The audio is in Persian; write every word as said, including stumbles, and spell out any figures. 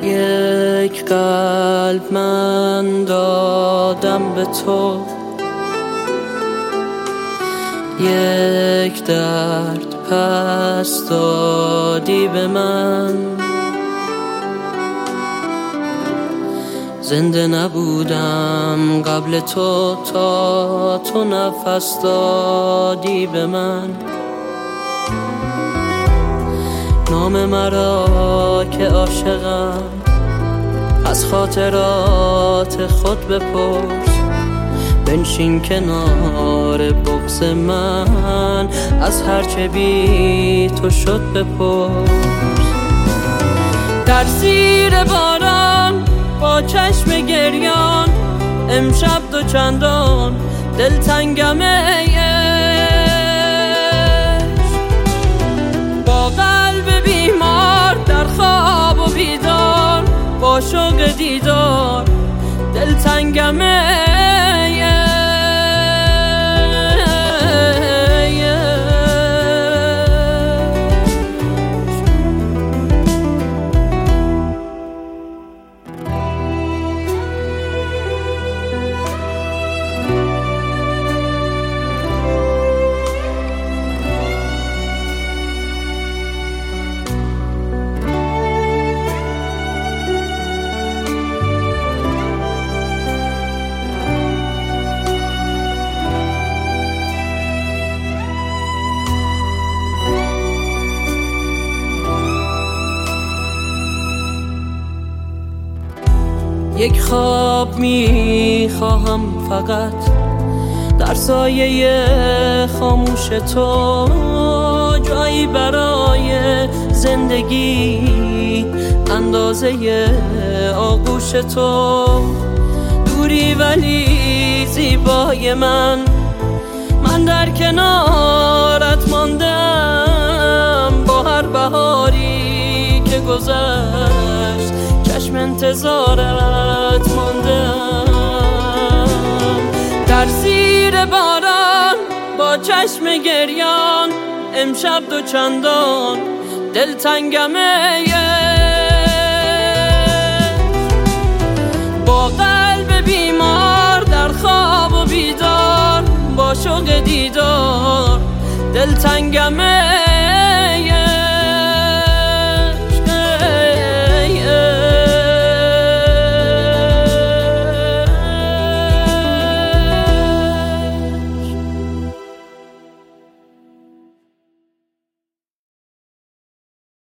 یک قلب من دادم به تو، یک درد پس دادی به من. زنده نبودم قبل تو تا تو نفس دادی به من. نام مرا که عاشقم از خاطرات خود بپرس. بنشین کنار بغض من از هرچه بی تو شد بپرس. در زیر باران با چشم گریان امشب دو چندان دلتنگم ای عشق. با قلب بیمار در خواب و بیدار با شوق دیدار دلتنگم ای عشق. یک خواب می خواهم فقط در سایه خاموش تو، جایی برای زندگی اندازه آغوش تو. دوری ولی زیبای من، من در کنارت ماندم با هر بهاری که گذشت چشم انتظارت ماندم. در زیر باران با چشم گریان امشب دو چندان دلتنگم ای عشق. با قلب بیمار در خواب و بیدار با شوق دیدار دلتنگم ای